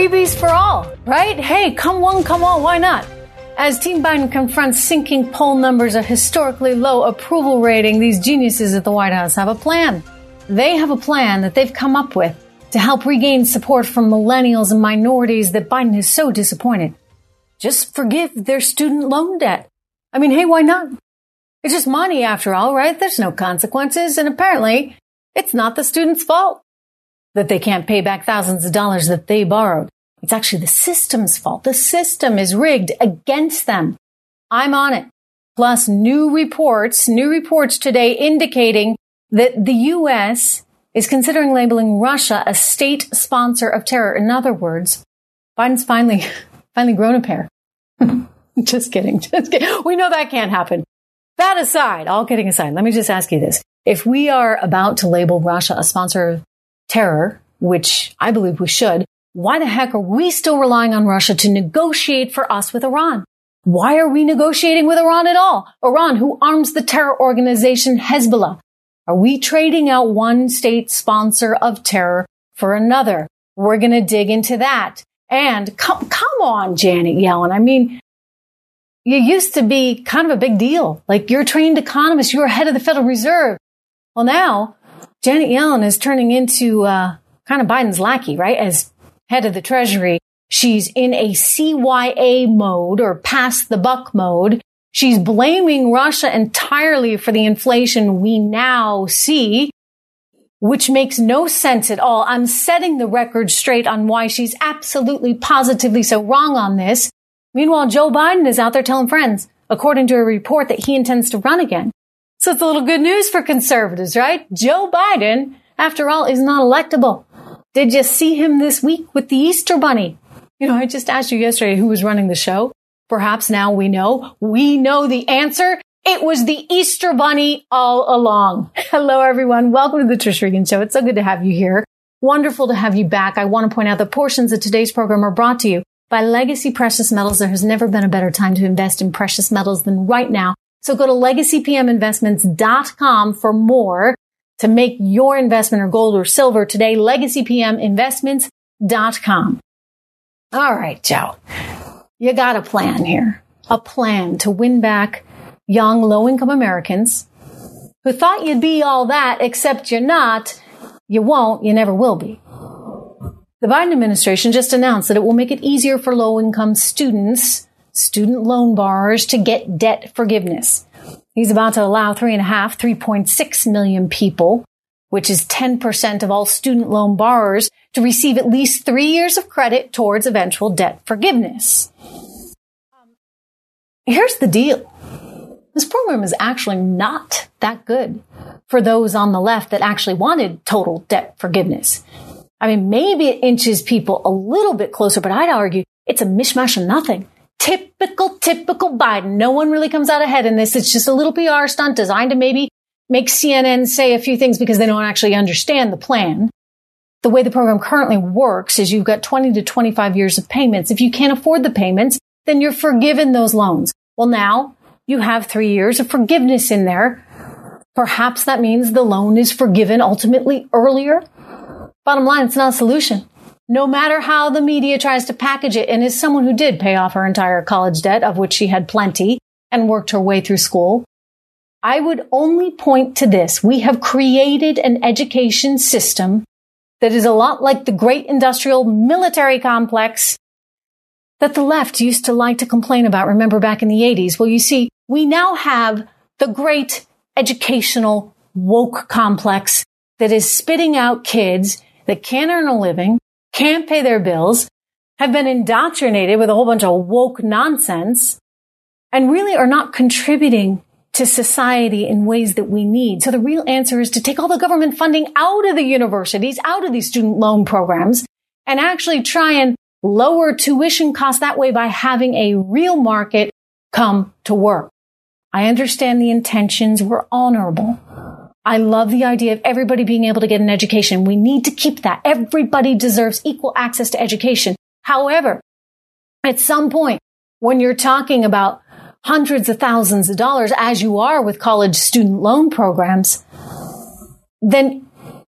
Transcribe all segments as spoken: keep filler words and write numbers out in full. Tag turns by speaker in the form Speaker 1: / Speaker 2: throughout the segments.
Speaker 1: freebies for all, right? Hey, come one, come all, why not? As Team Biden confronts sinking poll numbers, a historically low approval rating, these geniuses at the White House have a plan. They have a plan that they've come up with to help regain support from millennials and minorities that Biden is so disappointed. Just forgive their student loan debt. I mean, hey, why not? It's just money after all, right? There's no consequences. And apparently, it's not the student's fault that they can't pay back thousands of dollars that they borrowed. It's actually the system's fault. The system is rigged against them. I'm on it. Plus, new reports, new reports today indicating that the U S is considering labeling Russia a state sponsor of terror. In other words, Biden's finally, finally grown a pair. Just kidding. Just kidding. We know that can't happen. That aside, all kidding aside, let me just ask you this. If we are about to label Russia a sponsor of terror, which I believe we should, why the heck are we still relying on Russia to negotiate for us with Iran? Why are we negotiating with Iran at all? Iran, who arms the terror organization Hezbollah. Are we trading out one state sponsor of terror for another? We're going to dig into that. And come, come on, Janet Yellen. I mean, you used to be kind of a big deal. Like, you're a trained economist. You were head of the Federal Reserve. Well, now Janet Yellen is turning into uh, kind of Biden's lackey, right? As head of the Treasury, she's in a C Y A mode, or pass the buck mode. She's blaming Russia entirely for the inflation we now see, which makes no sense at all. I'm setting the record straight on why she's absolutely positively so wrong on this. Meanwhile, Joe Biden is out there telling friends, according to a report, that he intends to run again. So it's a little good news for conservatives, right? Joe Biden, after all, is not electable. Did you see him this week with the Easter Bunny? You know, I just asked you yesterday who was running the show. Perhaps now we know. We know the answer. It was the Easter Bunny all along. Hello, everyone. Welcome to the Trish Regan Show. It's so good to have you here. Wonderful to have you back. I want to point out that portions of today's program are brought to you by Legacy Precious Metals. There has never been a better time to invest in precious metals than right now. So go to legacy p m investments dot com for more to make your investment or gold or silver today. legacy p m investments dot com. All right, Joe. You got a plan here. A plan to win back young, low-income Americans who thought you'd be all that, except you're not. You won't. You never will be. The Biden administration just announced that it will make it easier for low-income students, student loan borrowers, to get debt forgiveness. He's about to allow three and a half, three point six million people, which is ten percent of all student loan borrowers, to receive at least three years of credit towards eventual debt forgiveness. Um, here's the deal. This program is actually not that good for those on the left that actually wanted total debt forgiveness. I mean, maybe it inches people a little bit closer, but I'd argue it's a mishmash of nothing. Typical, typical Biden. No one really comes out ahead in this. It's just a little P R stunt designed to maybe make C N N say a few things because they don't actually understand the plan. The way the program currently works is you've got twenty to twenty-five years of payments. If you can't afford the payments, then you're forgiven those loans. Well, now you have three years of forgiveness in there. Perhaps that means the loan is forgiven ultimately earlier. Bottom line, it's not a solution. No matter how the media tries to package it, and as someone who did pay off her entire college debt, of which she had plenty, and worked her way through school, I would only point to this. We have created an education system that is a lot like the great industrial military complex that the left used to like to complain about. Remember back in the eighties? Well, you see, we now have the great educational woke complex that is spitting out kids that can't earn a living, can't pay their bills, have been indoctrinated with a whole bunch of woke nonsense, and really are not contributing to society in ways that we need. So the real answer is to take all the government funding out of the universities, out of these student loan programs, and actually try and lower tuition costs that way by having a real market come to work. I understand the intentions were honorable. I love the idea of everybody being able to get an education. We need to keep that. Everybody deserves equal access to education. However, at some point, when you're talking about hundreds of thousands of dollars, as you are with college student loan programs, then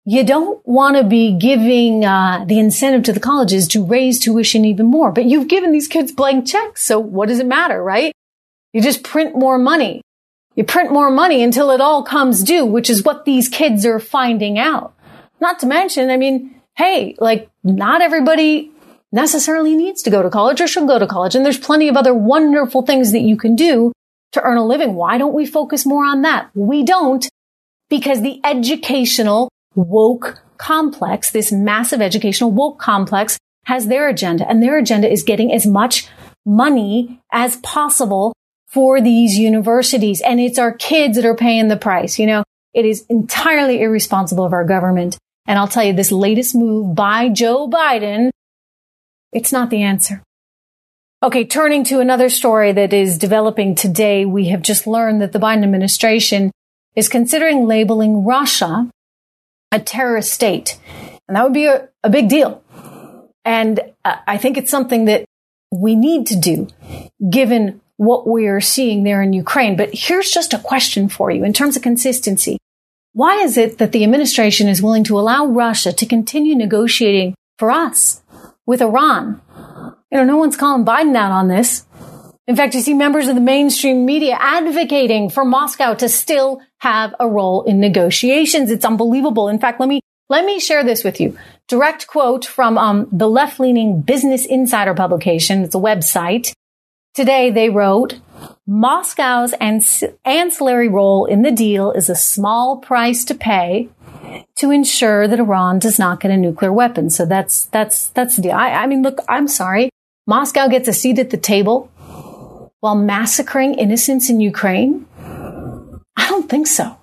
Speaker 1: you don't want to be giving uh, the incentive to the colleges to raise tuition even more. But you've given these kids blank checks. So what does it matter, right? You just print more money. You print more money until it all comes due, which is what these kids are finding out. Not to mention, I mean, hey, like not everybody necessarily needs to go to college or should go to college. And there's plenty of other wonderful things that you can do to earn a living. Why don't we focus more on that? We don't, because the educational woke complex, this massive educational woke complex, has their agenda, and their agenda is getting as much money as possible for these universities. And it's our kids that are paying the price. You know, it is entirely irresponsible of our government. And I'll tell you, this latest move by Joe Biden, it's not the answer. Okay, turning to another story that is developing today, we have just learned that the Biden administration is considering labeling Russia a terrorist state. And that would be a, a big deal. And uh, I think it's something that we need to do, given what we are seeing there in Ukraine. But here's just a question for you in terms of consistency. Why is it that the administration is willing to allow Russia to continue negotiating for us with Iran? You know, no one's calling Biden out on this. In fact, you see members of the mainstream media advocating for Moscow to still have a role in negotiations. It's unbelievable. In fact, let me let me share this with you. Direct quote from um, the left-leaning Business Insider publication. It's a website. Today, they wrote, Moscow's ans- ancillary role in the deal is a small price to pay to ensure that Iran does not get a nuclear weapon. So that's that's that's the deal. I, I mean, look, I'm sorry. Moscow gets a seat at the table while massacring innocents in Ukraine? I don't think so.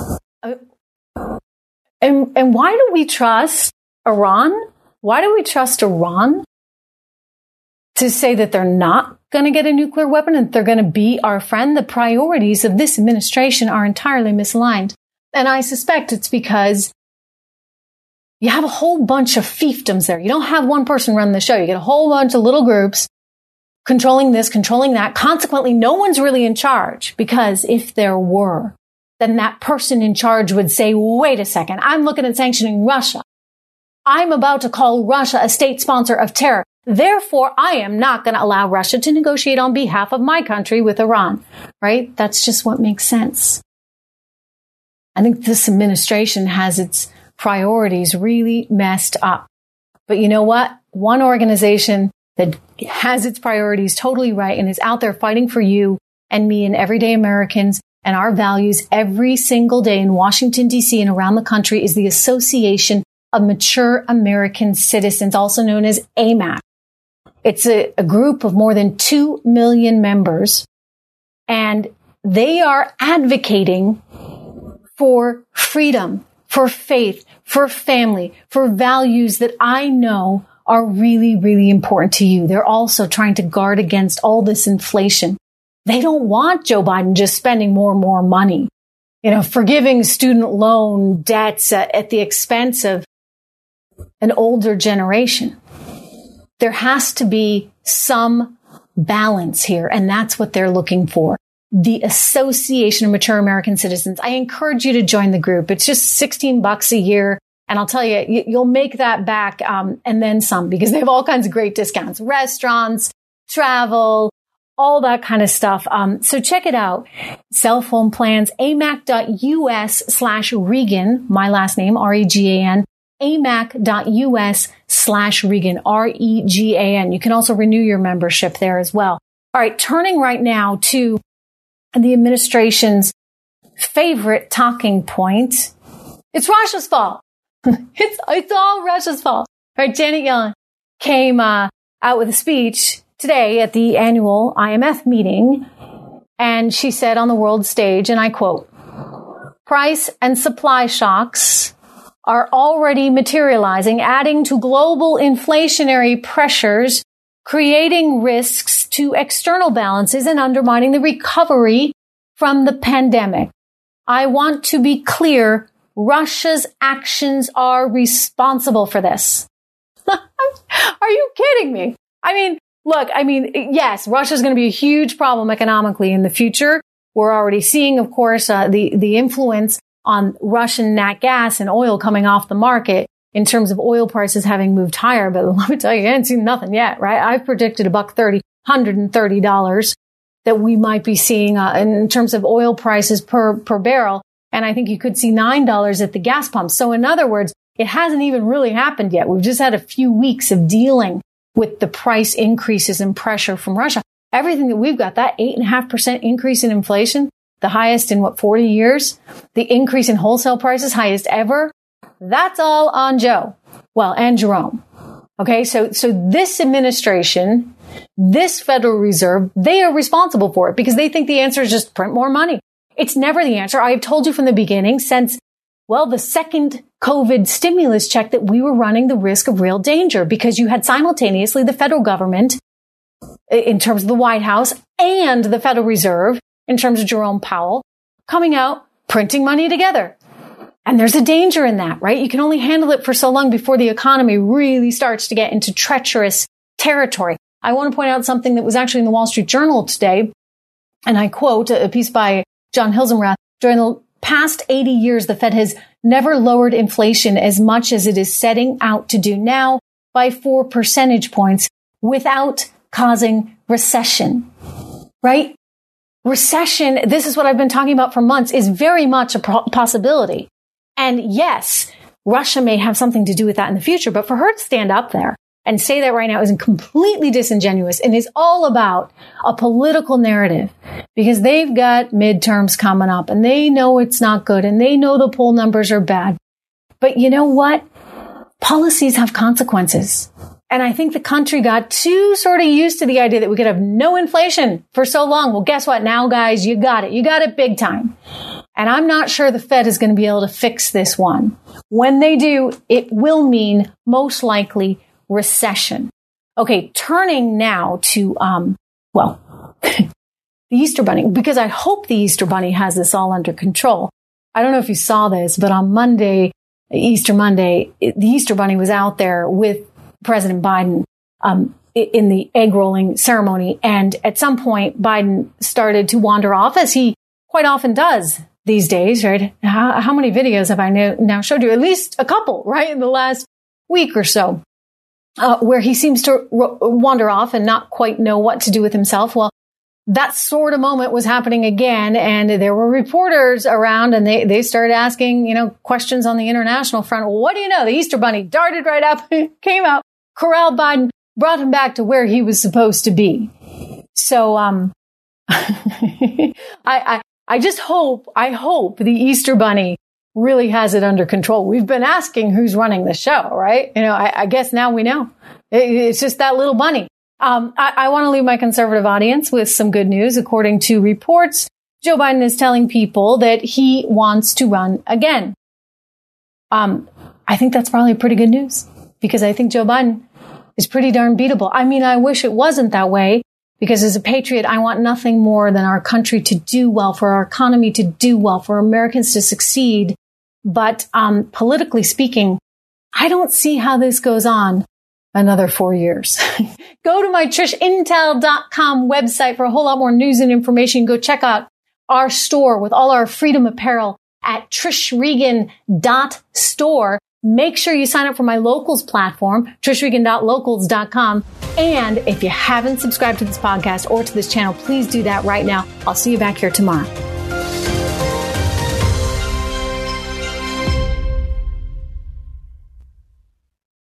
Speaker 1: And, and why do we trust Iran? Why do we trust Iran to say that they're not going to get a nuclear weapon and they're going to be our friend? The priorities of this administration are entirely misaligned. And I suspect it's because you have a whole bunch of fiefdoms there. You don't have one person running the show. You get a whole bunch of little groups controlling this, controlling that. Consequently, no one's really in charge, because if there were, then that person in charge would say, wait a second, I'm looking at sanctioning Russia. I'm about to call Russia a state sponsor of terror. Therefore, I am not going to allow Russia to negotiate on behalf of my country with Iran, right? That's just what makes sense. I think this administration has its priorities really messed up. But you know what? One organization that has its priorities totally right and is out there fighting for you and me and everyday Americans and our values every single day in Washington, D C and around the country is the Association of Mature American Citizens, also known as A M A C. It's a, a group of more than two million members, and they are advocating for freedom, for faith, for family, for values that I know are really, really important to you. They're also trying to guard against all this inflation. They don't want Joe Biden just spending more and more money, you know, forgiving student loan debts at, at the expense of an older generation. There has to be some balance here, and that's what they're looking for. The Association of Mature American Citizens. I encourage you to join the group. It's just sixteen bucks a year. And I'll tell you, you'll make that back um, and then some, because they have all kinds of great discounts, restaurants, travel, all that kind of stuff. Um, so check it out. Cell phone plans, amac.us slash Regan, my last name, R E G A N, amac.us slash Regan, R E G A N. You can also renew your membership there as well. All right, turning right now to the administration's favorite talking point. It's Russia's fault. It's it's all Russia's fault. All right, Janet Yellen came uh, out with a speech today at the annual I M F meeting, and she said on the world stage, and I quote, "Price and supply shocks are already materializing, adding to global inflationary pressures, creating risks to external balances and undermining the recovery from the pandemic. I want to be clear. Russia's actions are responsible for this." Are you kidding me? I mean, look, I mean, yes, Russia's going to be a huge problem economically in the future. We're already seeing, of course, uh, the, the influence on Russian nat gas and oil coming off the market in terms of oil prices having moved higher. But let me tell you, I haven't seen nothing yet, right? I've predicted a buck thirty, one hundred thirty dollars that we might be seeing uh, in terms of oil prices per, per barrel. And I think you could see nine dollars at the gas pump. So in other words, it hasn't even really happened yet. We've just had a few weeks of dealing with the price increases and pressure from Russia. Everything that we've got, that eight and a half percent increase in inflation, the highest in what, forty years, the increase in wholesale prices, highest ever. That's all on Joe. Well, and Jerome. Okay. So, so this administration, this Federal Reserve, they are responsible for it because they think the answer is just print more money. It's never the answer. I've told you from the beginning since, well, the second COVID stimulus check that we were running the risk of real danger because you had simultaneously the federal government in terms of the White House and the Federal Reserve in terms of Jerome Powell coming out, printing money together. And there's a danger in that, right? You can only handle it for so long before the economy really starts to get into treacherous territory. I want to point out something that was actually in the Wall Street Journal today. And I quote a piece by John Hilsenrath. During the past eighty years, the Fed has never lowered inflation as much as it is setting out to do now by four percentage points without causing recession, right? Recession, this is what I've been talking about for months, is very much a possibility. And yes, Russia may have something to do with that in the future, but for her to stand up there and say that right now is completely disingenuous and is all about a political narrative because they've got midterms coming up and they know it's not good and they know the poll numbers are bad. But you know what? Policies have consequences. And I think the country got too sort of used to the idea that we could have no inflation for so long. Well, guess what? Now, guys, you got it. You got it big time. And I'm not sure the Fed is going to be able to fix this one. When they do, it will mean most likely recession. Okay, turning now to, um, well, the Easter Bunny, because I hope the Easter Bunny has this all under control. I don't know if you saw this, but on Monday, Easter Monday, the Easter Bunny was out there with President Biden um, in the egg rolling ceremony. And at some point, Biden started to wander off, as he quite often does these days, right? How, how many videos have I now showed you? At least a couple, right? In the last week or so, uh, where he seems to ro- wander off and not quite know what to do with himself. Well, that sort of moment was happening again. And there were reporters around and they, they started asking, you know, questions on the international front. Well, what do you know? The Easter Bunny darted right up, came out, corralled Biden, brought him back to where he was supposed to be. So, um, I, I, I just hope, I hope the Easter Bunny really has it under control. We've been asking who's running the show, right? You know, I, I guess now we know. It, it's just that little bunny. Um, I, I want to leave my conservative audience with some good news. According to reports, Joe Biden is telling people that he wants to run again. Um, I think that's probably pretty good news because I think Joe Biden is pretty darn beatable. I mean, I wish it wasn't that way. Because as a patriot, I want nothing more than our country to do well, for our economy to do well, for Americans to succeed. But um, politically speaking, I don't see how this goes on another four years. Go to my Trish Intel dot com website for a whole lot more news and information. Go check out our store with all our freedom apparel at Trish Regan dot store. Make sure you sign up for my locals platform, Trish Regan dot locals dot com. And if you haven't subscribed to this podcast or to this channel, please do that right now. I'll see you back here tomorrow.